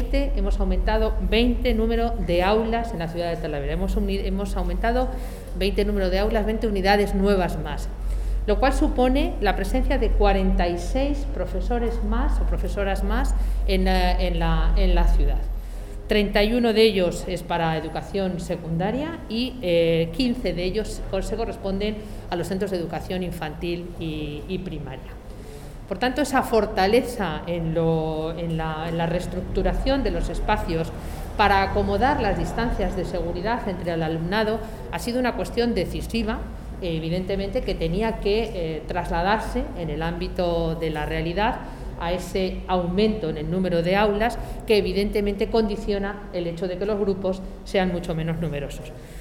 hemos aumentado 20 número de aulas en la ciudad de Talavera. Hemos aumentado 20 número de aulas, 20 unidades nuevas más, lo cual supone la presencia de 46 profesores más o profesoras más en la ciudad. 31 de ellos es para educación secundaria y 15 de ellos se corresponden a los centros de educación infantil y primaria. Por tanto, esa fortaleza en la reestructuración de los espacios para acomodar las distancias de seguridad entre el alumnado ha sido una cuestión decisiva, evidentemente, que tenía que trasladarse en el ámbito de la realidad a ese aumento en el número de aulas que evidentemente condiciona el hecho de que los grupos sean mucho menos numerosos.